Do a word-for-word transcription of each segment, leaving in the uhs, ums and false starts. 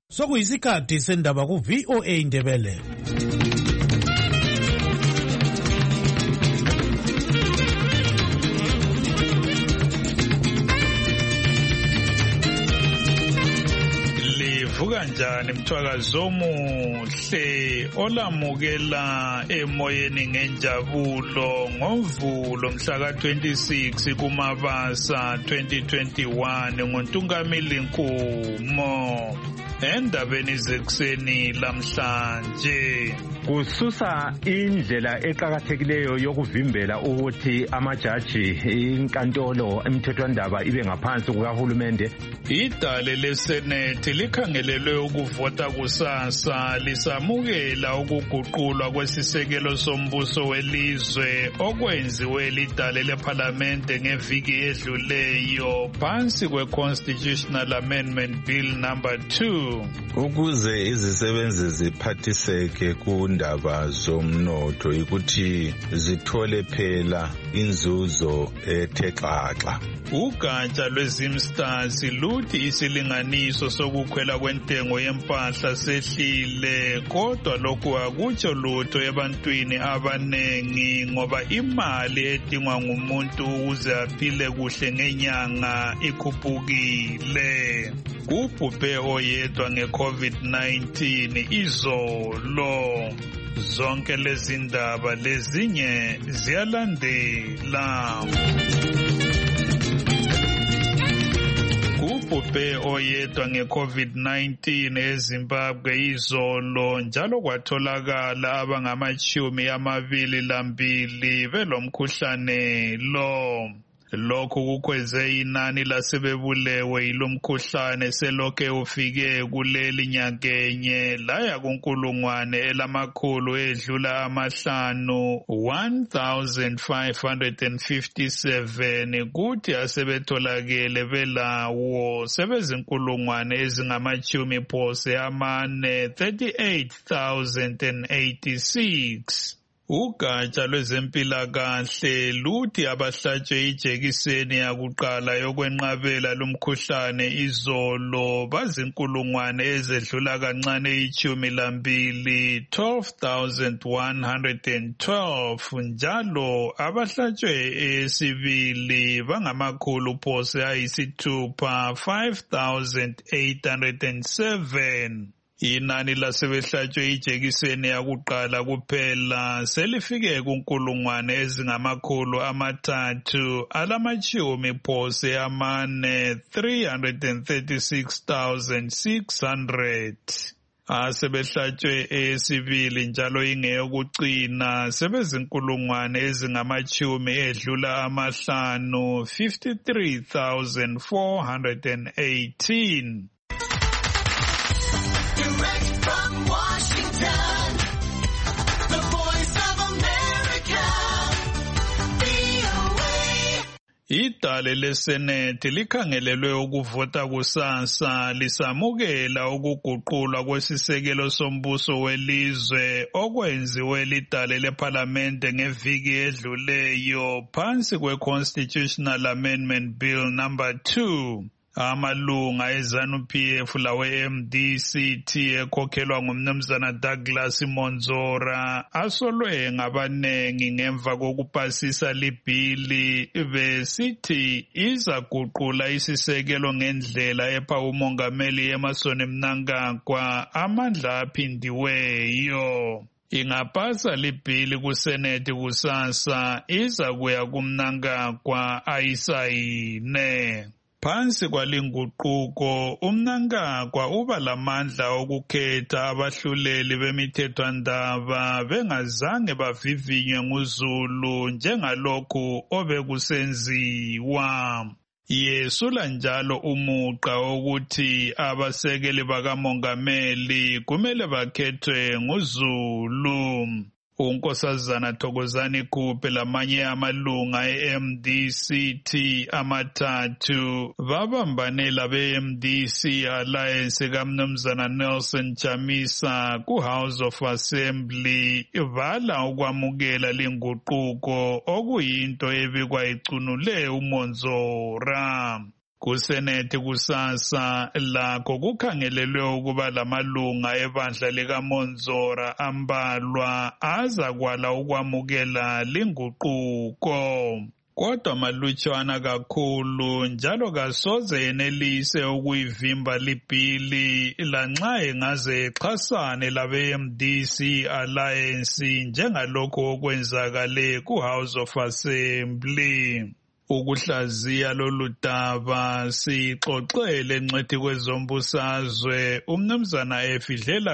Sokuyisikhathi sendaba ku V O A Indebele. Livuka njani mthwakazo omuhle olamukela emoyeni ngenjabulo ngoMvulo mhla ka twenty-six kuMabasa twenty twenty-one ngoNtungamili Nkumo. Endabeni zekuseni lamhlanje kususa indlela eqhakathekileyo yokuvimbela ukuthi amajaji inkantolo emthethwandaba ibe ngaphansi kukahulumende. Idale leSenate likhangelelwe ukuvota kusasa lisamukela ukuguqulwa kwesisekelo sombuso welizwe okwenziwe lidale leParliamente ngeviki edluleyo phansi kweConstitutional Amendment Bill number two. Ukuze izisebenzi ziphathiseke kundaba zomnotho ukuthi zithole phela inzuzo ethe xaxa. Ugatsha lweZimstars luthi isilinganiso sokukhwela kwentengo yempahla sehlile kodwa lokhu akutsho lutho ebantwini abanengi ngoba imali edingwa ngumuntu ukuze aphile kuhle ngenyanga ikhuphukile. Kubhubhe oyedwa nge-COVID nineteen izolo. Zonke lezi ndaba lezinye ziyalandela. Kubhubhe oyedwa nge-COVID nineteen eZimbabwe izolo njalo kwatholakala abangamashumi amabili lambili belomkhuhlane lo. Lokhu kukhweze inani lasebebulewe yilomkhuhlane selokhe ufike kuleli nyakenye laya kunkulungwane elamakhulu edlula amahlanu one thousand five hundred fifty-seven kuthi asebetholakele belawo sebezinkulungwane ezingamachumi phose amane thirty-eight thousand eighty-six. Ugatsha lwezempilakahle luthi abahlatshwe ijekiseni yakuqala yokwenqabela lumkhuhlane izolo bazinkulungwane ezedlula kancane ichumi lambili twelve thousand one hundred twelve njalo abahlatshwe esibili bangamakhulu phose ayisithupha five thousand eight hundred seven. Inani lasebehlatshwe ijekiseni yakuqala kuphela selifike kunkulungwane ezingamakhulu amathathu alamachumi phose amane three hundred thirty-six thousand six hundred. Asebehlatshwe esibili njalo ingeyokucina sebezinkulungwane ezingamachumi edlula amahlanu fifty-three thousand four hundred eighteen. Direct from Washington, the Voice of America, V O A. Idale leSenate likhangelelwe ukuvota kusasa lisamukela ukuguqulwa kwesisekelo sombuso welizwe okwenziwe lidale leParliamente ngeviki edluleyo phansi kweConstitutional Amendment Bill number two. Amalunga eZanu-P F lawe M D C T ekhokhelwa ngumnumzana Douglas Monzora asolwe ngabanengi ngemva kokupasisa libhili besithi izaguqula isisekelo ngendlela epha umongameli Emmerson Mnangagwa amandla aphindiweyo. Ingapasa libhili kuSenate kusasa izakuya kuMnangagwa ayisayine. Phansi kwalinguquko uMnangagwa uba lamandla okukhetha abahluleli bemithethwandaba bengazange bavivinywe nguZulu njengalokhu obekusenziwa. Yesula njalo umuqa ukuthi abasekeli bakamongameli kumele bakhethwe nguZulu. uNkosazana Thokozani Khuphe lamanye amalunga e-M D C T amathathu babambanela be-M D C Alliance kaMnumzana Nelson Chamisa ku-House of Assembly vala ukwamukela lenguquko okuyinto ebikwa icunule uMonzora. Kusenate kusasa lakho kukhangelelwe ukuba lamalunga ebandla likaMonzora ambalwa aza kwala ukwamukela linguquko. Kodwa malutshwana kakhulu njalo kasoze yenelise ukuyivimba libhili lanxa engaze exhasane labe M D C Alliance njengalokho okwenzakale ku-House of Assembly. Ukuhlaziya lolu daba sixoxele Ngcwethi kwezombusazwe umnumzana Efidlela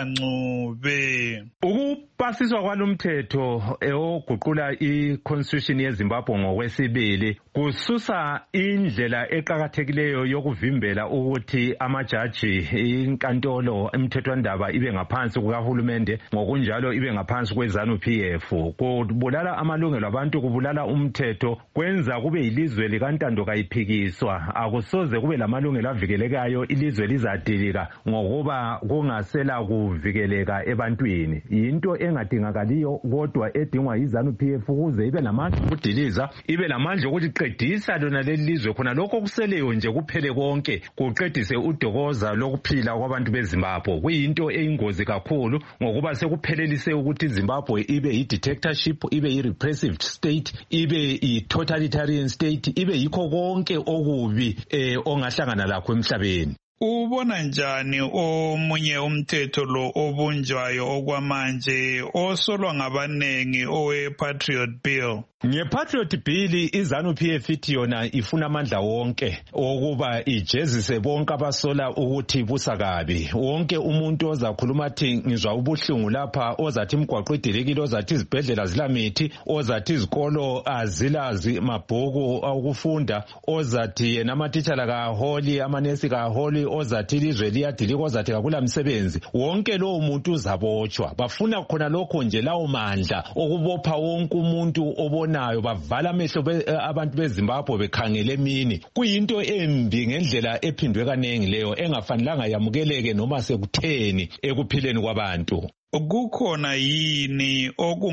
Ncube. Ukupasiswa kwalomthetho oguqula i-Constitution yeZimbabwe ngokwesibili kususa indlela eqhakathekileyo yokuvimbela ukuthi amajaji inkantolo emthethwandaba ibe ngaphansi kukahulumende ngokunjalo ibe ngaphansi kweZANU P F. Kubulala amalungelo abantu, kubulala umthetho, kwenza kube ilizwe likantando kayiphikiswa. Akusoze kube lamalungelo avikelekayo, ilizwe lizadilika ngokuba kungasela kuvikeleka ebantwini. Yinto engadingakaliyo kodwa edingwa yiZANU P F ukuze ibe lamandla okudiliza, ibe lamandla ukuthi qedisa lona leli lizwe khona lokho kuseleyo nje kuphele konke, kuqedise udokoza lokuphila kwabantu beZimbabwe. Kuyinto eyingozi kakhulu ngokuba sekuphelelise ukuthi iZimbabwe ibe yi-dictatorship, ibe yi-repressive state, ibe yi-totalitarian state, ibe yikho konke okubi eh, ongahlangana lakho emhlabeni. Ubona njani omunye umthetho lo obunjwayo okwamanje osolwa ngabanengi owe-Patriot Bill? Nge-Patriot Bill iZANU P F ithi yona ifuna amandla wonke okuba ijezise bonke abasola ukuthi busa kabi. Wonke umuntu ozakhuluma athi ngizwa ubuhlungu lapha, ozathi imigwaqo idilikile, ozathi izibhedlela zilamithi, ozathi izikolo azilazi mabhuku okufunda, ozathi yena amatitshala kaholi, amanesi kaholi, ozathi ilizwe liyadilika, ozathi kakula msebenzi. Wonke lowo muntu uzabotshwa. Bafuna khona lokho nje, lawo mandla okubopha wonke umuntu obona nayo bavala amehlo abantu beZimbabwe bekhangele emini. Kuyinto embi ngendlela ephindwe kanengi leyo, engafanelanga yamukeleke noma sekutheni ekuphileni kwabantu. Kukhona yini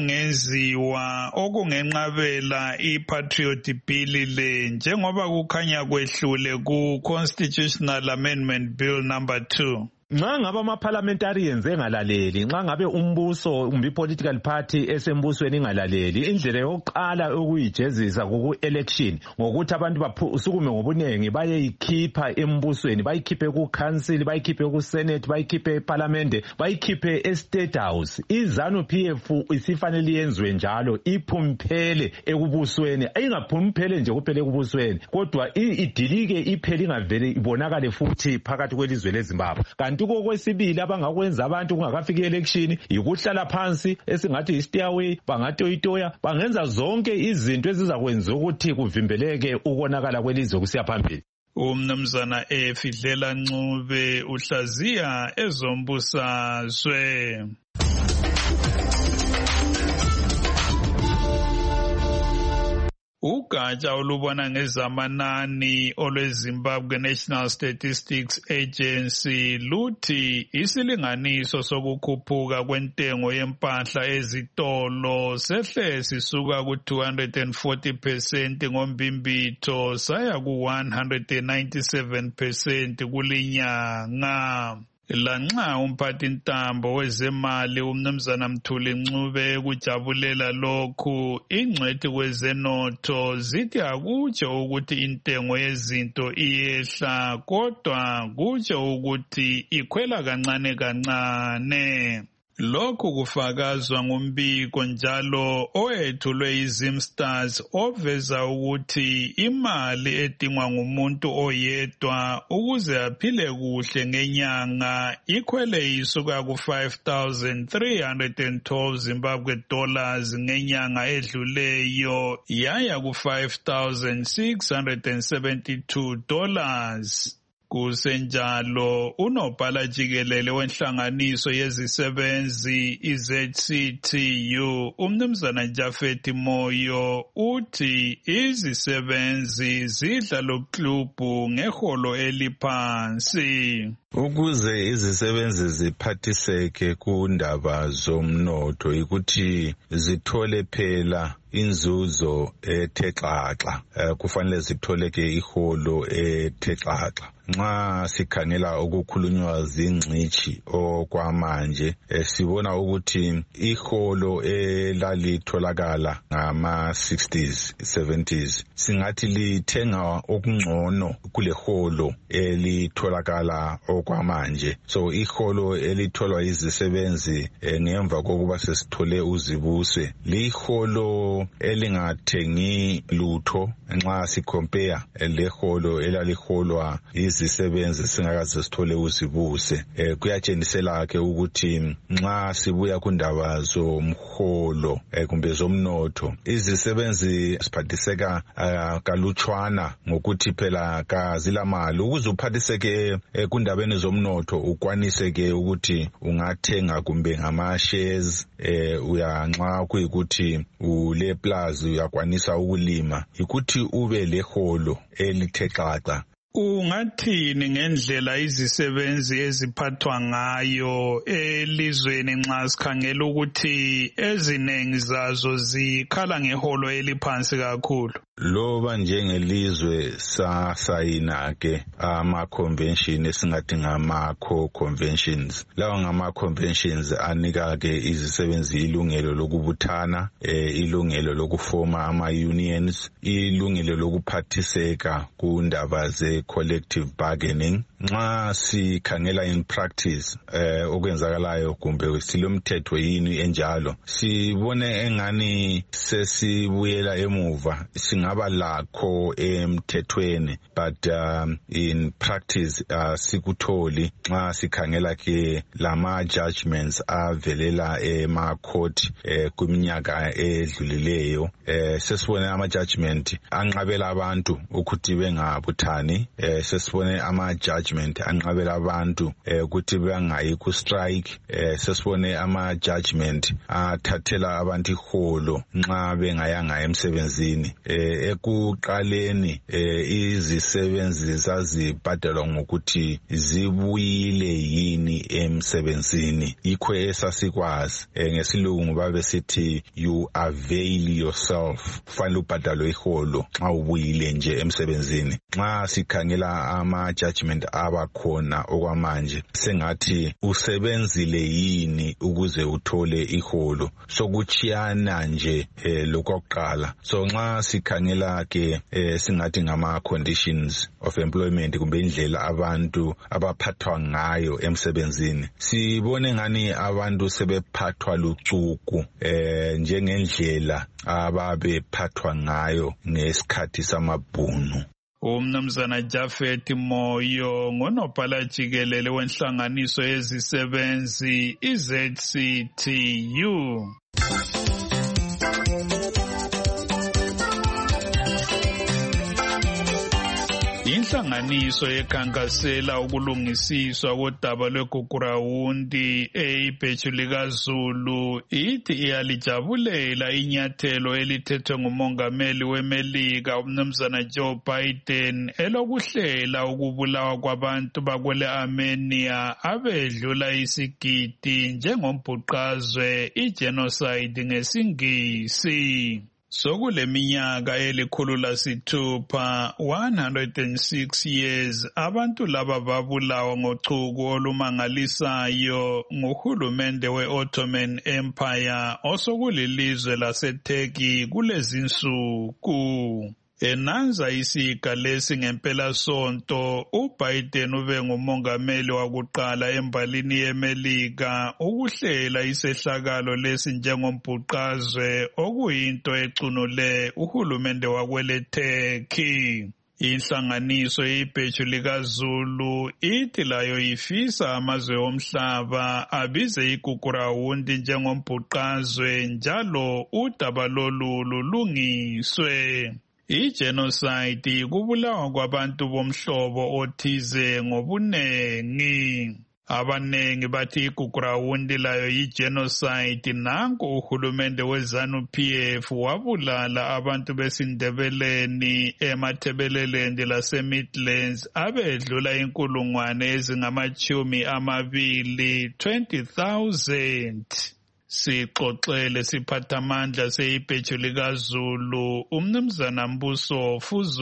okungenziwa okungenqabela i-Patriot Bill le njengoba kukhanya kwehlule ku-Constitutional Amendment Bill number two? Nxa ngabe ama-parliamentarians engalaleli, nxa ngabe umbuso umbi political party esembusweni ingalaleli, indlela yokuqala ukuyijezisa ku-election ngokuthi abantu basukume ngobunengi bayeyikhipha embusweni, bayikhiphe ku-council, bayikhiphe ku-senate, bayikhiphe eparlamente, bayikhiphe e-state house. iZANU P F isifanele yenziwe njalo, iphumiphele ekubusweni, ayingaphumiphele nje kuphele ekubusweni kodwa idilike iphele ingavele ibonakale futhi phakathi kwelizwe leZimbabwe. Kanti kokwesibili abangakwenza abantu kungakafika i-election yikuhlala phansi esingathi i-stairway, bangatoyitoya, bangenza zonke izinto ezizakwenza ukuthi kuvimbeleke ukonakala kwelizwe kusiya phambili. Umnumzana Efidlela Ncube uhlaziya ezombusazwe. Ugatsha olubona ngezamanani olweZimbabwe National Statistics Agency luthi isilinganiso sokukhuphuka kwentengo yempahla ezitolo sehle sisuka ku two hundred forty percent ngombimbitho saya ku one hundred ninety-seven percent kulinyanga. Lanxa umphathintambo wezemali umnumzana Mthuli Ncube kujabulela lokhu, ingcwethi kwezenotho zithi akutsho ukuthi intengo yezinto iyehla kodwa kutsho ukuthi ikhwela kancane kancane. Lokhu kufakazwa ngumbiko njalo owethulwe yiZimstars oveza ukuthi imali edingwa ngumuntu oyedwa ukuze aphile kuhle ngenyanga ikhwele isuka ku five thousand three hundred twelve Zimbabwe dollars ngenyanga edluleyo yaya ku five thousand six hundred seventy-two dollars. Kusenjalo unobhala jikelele wenhlanganiso yezisebenzi i-Z C T U umnumzana Jafet Moyo uthi izisebenzi zidla loklubu ngeholo eliphansi. Ukuze izisebenzi ziphathiseke kundaba zomnotho ukuthi zithole phela inzuzo ethe xaxa, kufanele zithole ke iholo ethe xaxa. Nxa sikhangela okukhulunywa zingcitshi okwamanje, sibona ukuthi iholo elalitholakala ngama sixties seventies singathi lithenga okungcono kule holo elitholakala okwamanje. So iholo elitholwa izisebenzi ngemva kokuba sesithole uzibuse liholo elingathengi lutho nxa sicompare leholo elaliholwa izisebenzi singakaze sithole uzibuse. Eh, kuyatshengisela ke ukuthi nxa sibuya kundaba zomholo eh, kumbe zomnotho, izisebenzi siphathiseka uh, kalutshwana ngokuthi phela kazilamali. Ukuze uphathiseke eh, kundabeni zomnotho ukwanise ke ukuthi ungathenga kumbe ngama shares eh, uya nxa kuyikuthi ule plus uyakwanisa ukulima, ukuthi ube leholo elithe xaxa. Ungathini ngendlela izisebenzi eziphathwa ngayo elizweni nxa sikhangela ukuthi ezinengi zazo zikhala ngeholo eliphansi kakhulu? Loba njengelizwe sasayina ke ama convention esingathi ngama co-conventions. Lawa ngama conventions anika ke izisebenzi ilungelo lokubuthana, eh, ilungelo lokufoma ama unions, ilungelo lokuphathiseka kundaba ze collective bargaining. Nxa sikhangela in practice eh, okwenzakalayo kumbe silomthetho yini enjalo, sibone engani sesibuyela emuva. Singaba lakho emthethweni, but um, in practice uh, sikutholi nxa sikhangela ke lama judgments avelela ema court eh, kuminyaka edlulileyo. Eh, sesibone ama judgment anqabela abantu ukuthi bengabuthani. Eh, sesibone ama judgment anqabela abantu ukuthi bangayi ku strike. Sesibone ama judgment athathela abantu iholo nxa bengayanga emsebenzini. Ekuqaleni izisebenzi zazibhadelwa ngokuthi zibuyile yini emsebenzini, yikho esasikwazi. Ngesilungu babesithi you avail yourself, kufanele ubhadalwe iholo nxa ubuyile nje emsebenzini. Nxa sikhangela ama judgment abakhona okwamanje, sengathi usebenzile yini ukuze uthole iholo, sokuchiyana nje eh, lokwakuqala. So nxa sikhangela ke eh, singathi ngama conditions of employment kumbe indlela abantu abaphathwa ngayo emsebenzini, sibone ngani abantu sebephathwa lucuku eh, njengendlela ababephathwa ngayo ngesikhathi samabhunu. Umnumzana Japhet Moyo ngonobhala jikelele wenhlanganiso yezisebenzi i-Z C T U. Inhlanganiso yekhankasela ukulungisiswa kodaba lweGugurawundi eIbheju likaZulu ithi iyalijabulela inyathelo elithethwe ngumongameli weMelika umnumzana Joe Biden elokuhlela ukubulawa kwabantu bakwele Armenia abedlula isigidi njengombhuqazwe i-genocide ngesingisi. Sokuleminyaka elikhulu lasithupha one hundred six years abantu laba babulawa ngochuku olumangalisayo nguhulumende we-Ottoman Empire osokulilizwe laseTurkey kulezinsuku. Enanza isiga lesi ngempela sonto, uBiden ube ngumongameli wakuqala embalini yeMelika ukuhlela isehlakalo lesi njengombhuqazwe okuyinto ecunule uhulumende wakwele Turkey. Inhlanganiso yeIbheju likaZulu ithi layo ifisa amazwe omhlaba abize iGugurawundi njengombhuqazwe njalo udaba lolu lulungiswe. I-genocide kubulawa kwabantu bomhlobo othize ngobunengi. Abanengi bathi igugrawundi layo yi-genocide. Nanku uhulumende we-ZANU-P F wabulala abantu besindebeleni emathebeleland lase-Midlands abedlula inkulungwane ezingamachumi amabili, twenty thousand. Sixoxele siphathamandla seyibheju likaZulu umnumzana Mbuso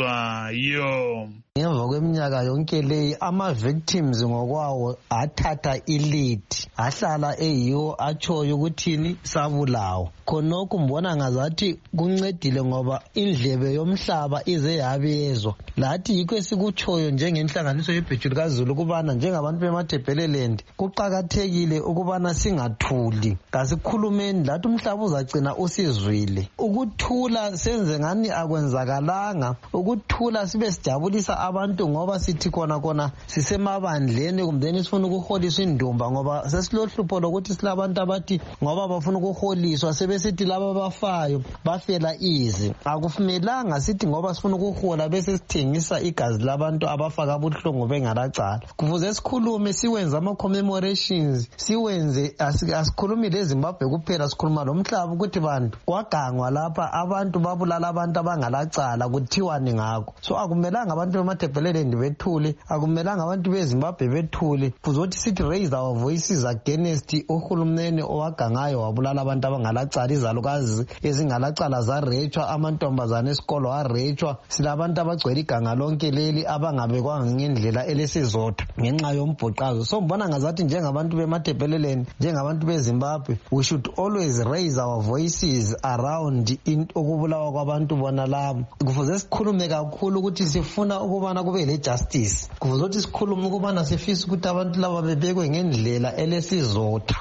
Fuzwayo. Ngemva kweminyaka yonke leyi ama-victims ngokwawo athatha i-lead, ahlala eyiwo atshoyo ukuthini sabulawo. Khonokho mbona ngazathi kuncedile ngoba indlebe yomhlaba ize yabezwa. Lathi yikho esikutshoyo njengenhlanganiso yebheju likaZulu ukubana njengabantu bemathebeleland kuqakathekile ukubana singathuli. Kasikhulumeni lathi umhlaba uzagcina usizwile. Ukuthula senze ngani akwenzakalanga, ukuthula sibe sijabulisa abantu ngoba sithi khona khona sisemabandleni kumbe sifuna ukuholiswa indumba ngoba sesilohlupho lokuthi silabantu abathi ngoba bafuna ukuholiswa sebesithi laba bafayo bafela izi. Akufumelanga sithi ngoba sifuna ukuhola bese sithengisa igazi labantu abafaka ubuhlungu bengalacala. Kufuze sikhulume siwenze ama commemorations, siwenze asikhulumi leZimbabwe kuphela, sikhuluma lomhlaba ukuthi bantu kwagangwa lapha abantu babulala abantu abangalacala kuthiwani ngakho. So akumelanga abantu bemathebeleland bethule, akumelanga abantu beZimbabwe bethule. Kuzothi sithi raise our voices against uhulumeni owagangayo wabulala abantu abangalacala, izalukazi ezingalacala zarechwa, amantombazane esikolo arechwa. Silabantu abagcwele iganga lonke leli abangabekwanga ngendlela elesizotha ngenxa yombhuqazo. So mbona ngazathi njengabantu bemathebeleland, njengabantu beZimbabwe, we should always raise our voices around ukubulawa kwabantu bona labo. Kufuze sikhulume kakhulu ukuthi sifuna ukubana kube le justice. Kufuze ukuthi sikhulume ukubana sifisa ukuthi abantu laba bebekwe ngendlela elesizotha.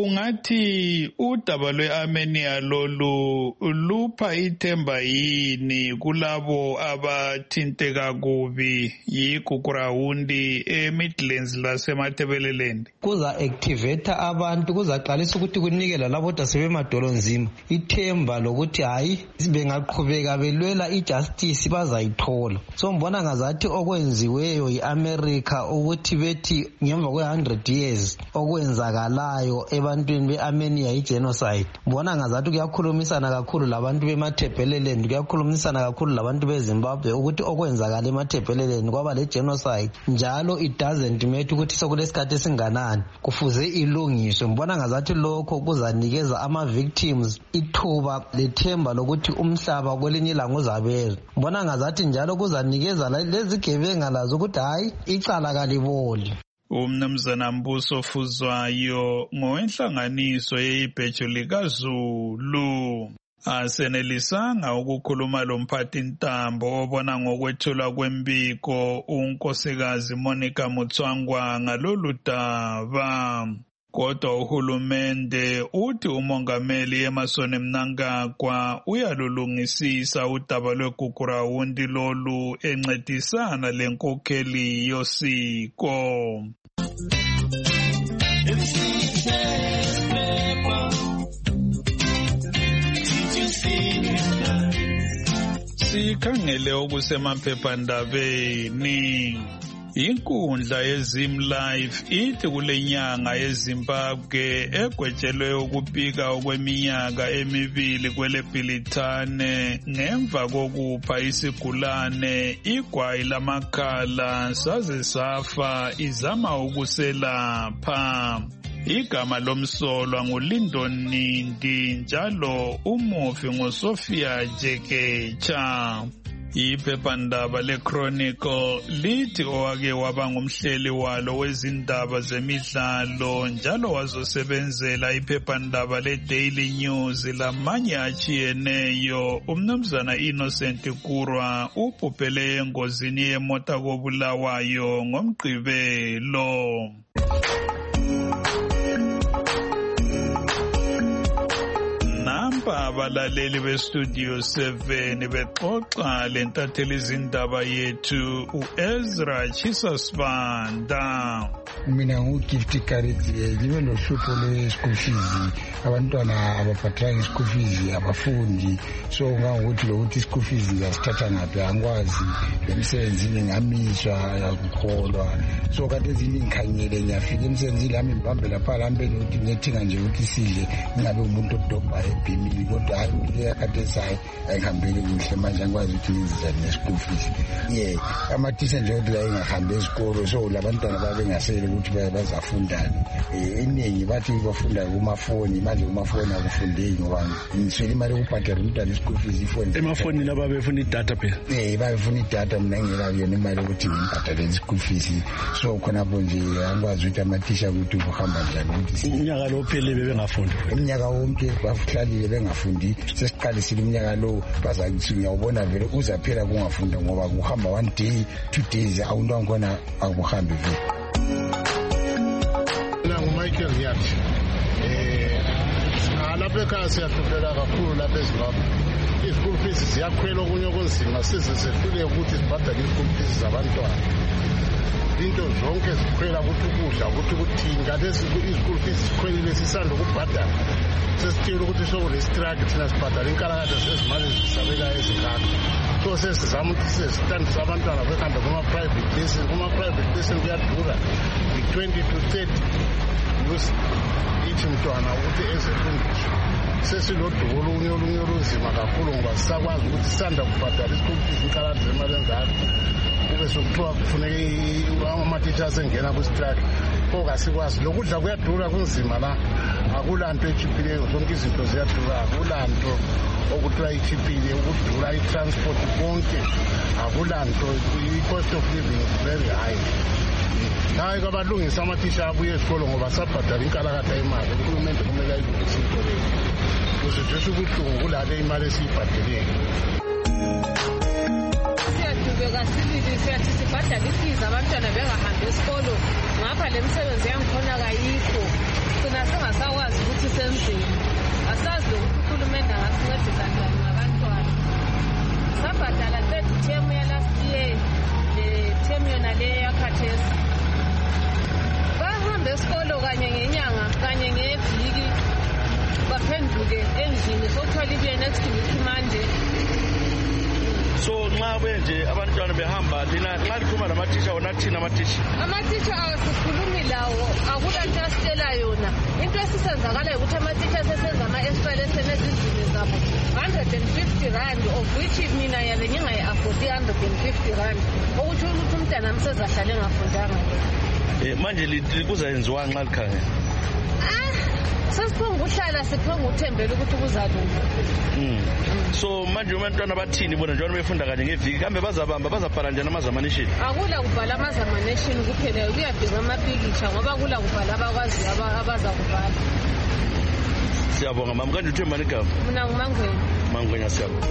Ungathi udaba lwe-Armenia lolu lupha ithemba yini kulabo abathinteka kubi yigugrawundi eMidlands lasemathebeleland? Kuza activate abantu, kuzaqalisa ukuthi kunikela labo kodwa sebemadolonzima ithemba lokuthi hayi bengaqhubeka belwela ijustice bazayithola. So mbona ngazathi okwenziweyo yi-America ukuthi bethi ngemva kwe one hundred years okwenzakalayo ebantwini be-Armenia yi-genocide. Mbona ngazathi kuyakhulumisana kakhulu labantu bemathebeleland, kuyakhulumisana kakhulu labantu beZimbabwe ukuthi okwenzakala emathebeleland kwaba le-genocide. Njalo it doesn't matter ukuthi sekulesikhathi esinganani, kufuze ilungiswe. Mbona ngazathi lokho kuzanikeza ama-victims ithuba lethemba lokuthi umhlaba kwelinye ilanga uzabezwa. Mbona ngazathi njalo kuzanikeza lezigebenga lazo ukuthi hayi icala kaliboli. Umnumzana Mbuso Fuzwayo ngowenhlanganiso yebheju likaZulu. Asenelisanga ukukhuluma lomphathi ntambo obona ngokwethulwa kwembiko unkosikazi Monica Mutswangwa ngalolu daba. Kodwa uhulumende uthi umongameli Emmerson Mnangagwa uyalulungisisa udaba lwegugrawundi lolu encedisana lenkokheli yosiko. Sikhangele okusemaphephandabeni. Inkundla yeZimLife ithi kule nyanga yeZimbabwe egwetshelwe ukubika okweminyaka emibili kweleBhilithane ngemva kokupha isigulane igwayi lamakhala saze safa izama ukuselapha. Igama lomsolwa nguLindon Nindi njalo umufi nguSophia Jekecha. Iphephandaba leChronicle lithi owake waba ngumhleli walo wezindaba zemidlalo njalo wazosebenzela iphephandaba leDaily News lamanye achiyeneyo umnumzana Innocent Kurwa ubhubhele engozini yemota koBulawayo ngoMgqibelo. Nampa abalaleli bestudio seven bexoxa lentatheli izindaba yethu uEzra Chisasibanda. Mina ngugift Kareti libe lohlupho lwe-school fees, abantwana ababhatalanga i-school fees abafundi, so ngangokuthi lokuthi i-school fees ngiyasithatha ngaphi angikwazi, emsebenzini ngamiswa yakukholwa, so kade ezinye ngikhanyele ngiyafika emsebenzini lami ngibambe lapha lambeni ukuthi ngiyethinga nje ukuthi sidle ngingabe umuntu odobhayo ebhimini, kodwa hayi yakade esayo ayihambeli kuhle manje angikwazi ukuthi ngizizane ne-school fees. Ye amathisha nje ukuthi la engahambi esikolo, so labantwana babengasele ukuthi bazafundani. Iningi bathi bafunda kumafoni, manje kumafoni akufundeki ngoba ngiswele imali yokubhadala umntwana i-school fees ifoni. Emafonini laba befuna idatha phela. Eh bayifuna idatha, mina ngingelayo yona imali yokuthi ngibhadale i-school fees, so khonapho nje angikwazi ukuthi amathisha ukuthi uhamba njani ukuthi umnyaka lo phele bebengafundi. Umnyaka wonke bafuhlalile bengafundi, sesiqalisile umnyaka lo bazakuthi uyawubona vele uzaphela kungafunda ngoba kuhamba one day two days awunto angkhona akuhambi vele. Mina nguMichael Nyathi. Eh lapha ekhaya siyahlupheka kakhulu lapha eZimbabwe. I-school fees ziyakhwela okunye okunzima, size sehluleke ukuthi sibhadale i-school fees zabantwana. Into zonke zikhwela ukuthi ukudla ukuthi ukuthini, kanti i-school fees zikhwelile sisanda ukubhadala. Sesitshela ukuthi sokunestrike thina sibhadala inkalakade sezimali zisabela ezingaka. So sesizama ukuthi sesitandise abantwana behambe kuma-private lesson, kuma-private lesson kuyadura i-twenty to thirty ithi mntwana ukuthi ezefundiswe. Sesilodubo olunye olunye olunzima kakhulu ngoba sisakwazi ukuthi sisanda kubhadala i-school fees inkalakade zemali engaka. Kube sokuthiwa kufuneke ama-teachers engena kwistrike, pho kasikwazi. Lokudla kuyadura kunzima la, akulanto echiphileyo, zonke izinto ziyadura, akulanto okuthiwa ichiphile, ukudura i-transport konke akulanto, i-cost of living is very high. Hayi kabalungisa amathisha abuye esikolo ngoba sabhadala inkalakatha imali, uhulumende kumele ayilungise into leyo. Kusithwesa ubuhlungu kulale imali esiyibhadeleyo. Siyadubeka sibili siyathi sibhadala ifees abantwana bengahambi esikolo, ngapha le misebenzi yangikhona kayikho, sina singasakwazi ukuthi senzeni. Asazi ukuthi uhulumende angasincedisa njani ngabantwana. Sabhadala third term ya last year, le term yona le yakhathesi. Bahamba esikolo kanye ngenyanga kanye ngeviki baphenduke endlini, sokuthola ibuye next week Monday. So nxa benje abantwana behamba lina nxa likhuluma namathisha wona thina amathisha amathisha asikhulumi lawo, akulanto asitshela yona. Into esisenzakalayo ukuthi amathisha sesenza ama-extra lesson ezindlini zabo one hundred fifty rand, of which mina yabe ngingayi-afford one hundred fifty rand, ukuthi ukuthi umntana msezahlale engafundanga. Eh manje kuzayenziwa nxa likhangela? Sesiphonga uhlala siphonga uthembela ukuthi kuzalunga. Mm. So manje abantwana bathini bona njengoba befunda kanye ngeviki, kambe bazabamba bazabhala njani amazamanation? Akula kubhala amazamanation kuphela, kuyadinga amapikitsha ngoba kula kubhala abakwazi abaza kubhala. Siyabonga mama, kanje uthemba igama? Mina ngumangweni. Mangwenya siyabonga.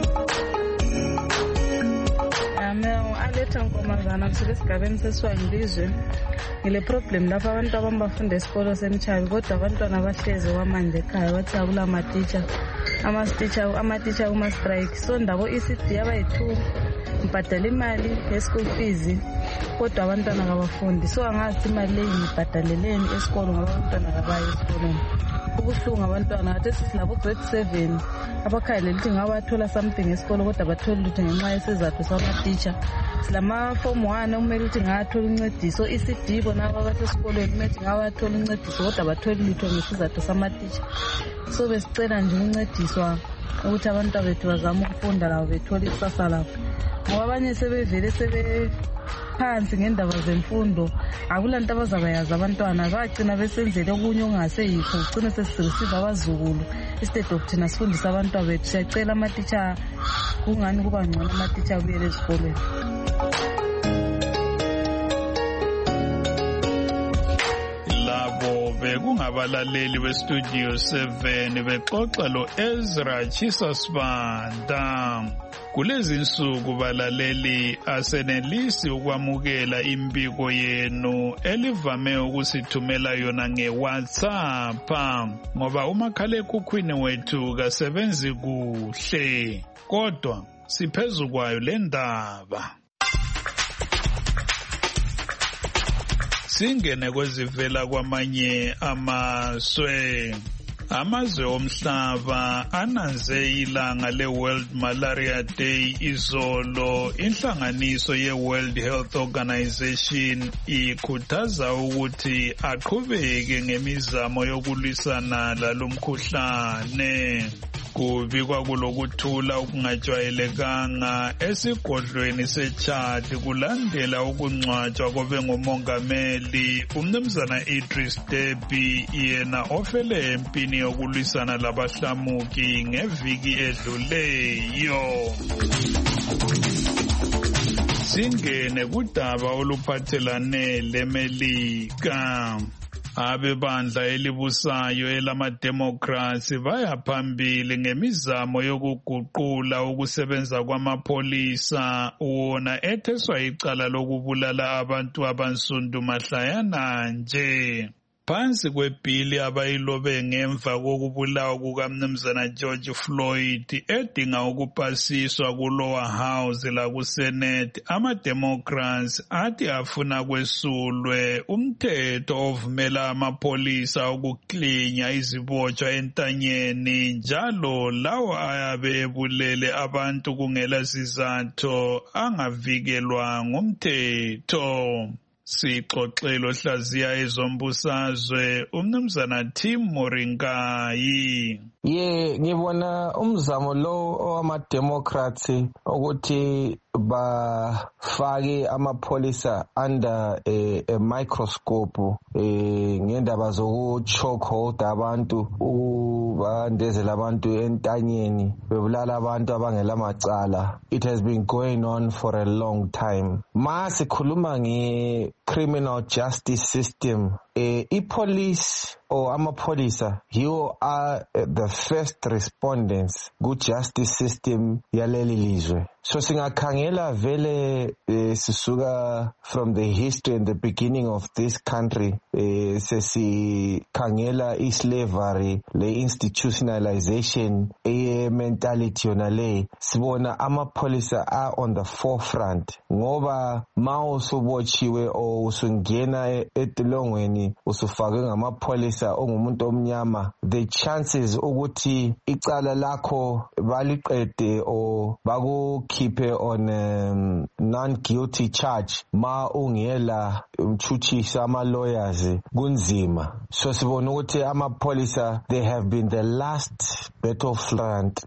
Mina Aletha Nkomazana ngisuka esigabeni sesiwangilizwe. Ngile problem lapha abantu abambafunda esikolo semchabi, kodwa abantwana bahleze kwamanje ekhaya bathi akula matitsha. Ama-teacher ama-teacher kuma strike. So ndabo E C D abayi-two ngibhadala imali ye-school fees, kodwa abantwana kabafundi. So angazi imali leyi ngibhadaleleni esikolo ngoba abantwana kabayi esikolweni. Kubuhlungu abantwana ngathi silabo grade seven abakhalele ukuthi ngabathola something esikolo kodwa bathole lutho ngenxa yesizathu sama-teacher. Silama form one kumele ukuthi ngathola uncediso, E C D bona abasesikolweni kumele ngabathola uncediso kodwa bathole lutho ngesizathu sama-teacher. So besicela nje uncediswa ukuthi abantwana bethu bazama ukufunda labo bethole ikusasa labo, ngoba abanye sebevele sebe phansi ngendaba zemfundo, akulanto abazabayazi abantwana, bagcina besenzele okunye okungaseyikho, ugcine sesireceive abazukulu instead of thina sifundisa abantwana bethu. Siyacela amatitsha kungani kuba ngcono amatitsha abuyele ezikolweni. Labo bekungabalaleli bestudio seven bexoxa lo Ezra Chisasibanda. Kulezi nsuku balaleli asenelisi ukwamukela impiko yenu elivame ukusithumela yona ngeWhatsApp ngoba umakhalekhukhwini wethu kasebenzi kuhle, kodwa siphezu kwayo le ndaba. Singene kwezivela kwamanye amazwe. Amazwe omhlaba ananze ilanga le-World Malaria Day izolo. Inhlanganiso ye-World Health Organization ikhuthaza ukuthi aqhubeke ngemizamo yokulwisana lalomkhuhlane. Kubikwa kulokuthula okungajwayelekanga esigodlweni seChad kulandela ukungcwatshwa kobe ngumongameli uMnumzana Idris Deby, yena ofele empini yokulwisana labahlamuki ngeviki edluleyo. Singene kudaba oluphathelane leMelika. Abebandla elibusayo elamademokrasi baya phambili ngemizamo yokuguqula ukusebenza kwamapholisa wona etheswa icala lokubulala abantu abansundu mahlayana nje. Phansi kwebhili abayilobe ngemva kokubulawa kukaMnumzana George Floyd edinga ukupasiswa kulower house lakusenate, ama-Democrats athi afuna kwesulwe umthetho ovumela amapholisa ukuklinya izibotshwa entanyeni njalo lawo ayabe ebulele abantu kungela sizatho angavikelwa ngumthetho. Sixoxelo hlaziya ezombusazwe uMnumzana Tim Moringayi. Ye ngibona umzamo lo owama-Democrats ukuthi bafake amapholisa under a, a microscope eh ngendaba zokuchokehold abantu, ubandezela abantu entanyeni bebulala abantu abangela macala. It has been going on for a long time. Masikhuluma nge criminal justice system, eh ipolice or amapholisa yiwo are the first respondents ku justice system yaleli lizwe. So singakhangela vele eh, sisuka from the history and the beginning of this country, eh, sesikhangela islavery, le institutionalization, eh, mentality yona le, sibona amapholisa are on the forefront ngoba ma usubotshiwe o usungena etilongweni usufakwe ngamapholisa ongumuntu omnyama, the chances ukuthi icala lakho baliqede o baku keep on um, non-guilty charge ma ungela umchuchisa ama-lawyers kunzima. So sibona ukuthi ama-polisa, they have been the last battlefront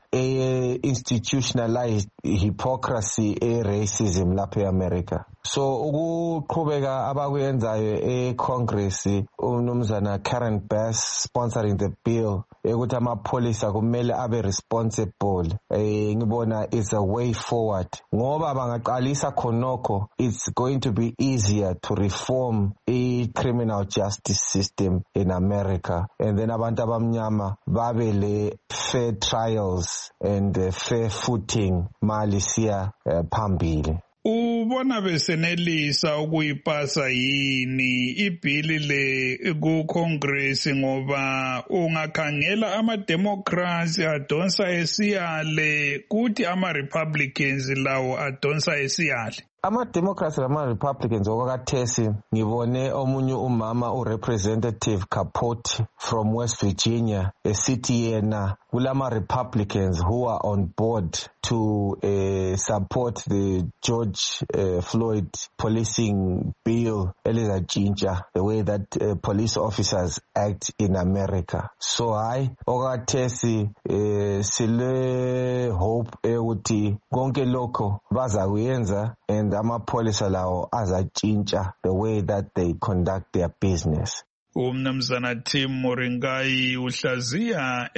e-institutionalized hypocrisy e-racism lapha e-America. So ukuqhubeka abakuyenzayo e-Congress, uMnumzana Karen Bass sponsoring the bill ukuthi amapholisa kumele abe responsible, eh ngibona it's a way forward ngoba bangaqalisa khonokho, it's going to be easier to reform a criminal justice system in America, and then abantu abamnyama babe le fair trials and uh, fair footing malisia uh, phambili. Ubona besenelisa ukuyipasa yini ibhili le ku-Congress ngoba ungakhangela ama-Democrats adonsa esiyale kuthi ama-Republicans lawo adonsa esiyale? Ama-Democrats nama-Republicans okwakathesi ngibone omunye umama u-Representative Capote from West Virginia esithi yena kulama-Republicans who are on board to uh, support the George uh, Floyd policing bill elizatshintsha the way that uh, police officers act in America. So hayi okwakathesi uh, sile hope ukuthi konke lokho bazakuyenza and amapholisa lawo azatshintsha the way that they conduct their business. uMnumzana Tim Moringayi uhlaziya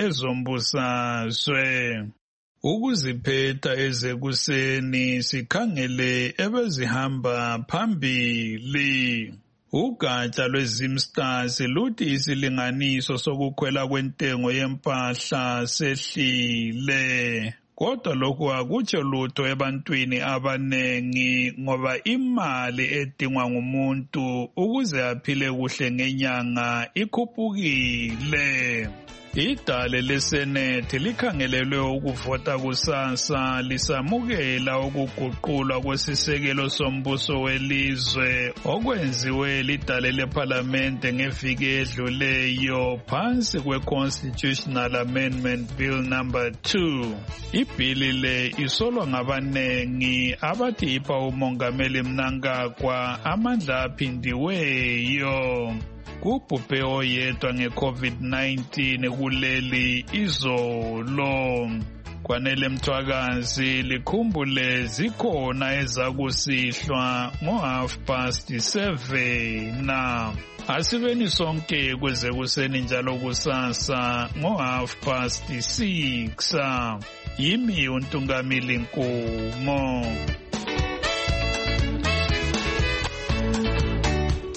ezombusazwe. Ukuziphetha ezekuseni sikhangele ebezihamba phambili. Ugatsha lweZimstars luthi isilinganiso sokukhwela kwentengo yempahla sehlile. Kodwa lokhu akutsho lutho ebantwini abanengi ngoba imali edingwa ngumuntu ukuze aphile kuhle ngenyanga ikhuphukile. Idale leSenethi likhangelelwe ukuvota kusasa lisamukela ukuguqulwa kwesisekelo sombuso welizwe okwenziwe lidale leParlamente ngeviki edluleyo phansi kwe-Constitutional Amendment Bill number two. Ibhili le isolwa ngabanengi abathi ipha umongameli Mnangagwa amandla aphindiweyo. Kubhubhe oyedwa nge-COVID nineteen kuleli izolo. Kwanele Mthwakazi likhumbule zikhona ezakusihlwa ngo-half past seven na. Asibeni sonke kweze kuseni njalo kusasa ngo-half past six. Yimi uNtungamili Nkomo.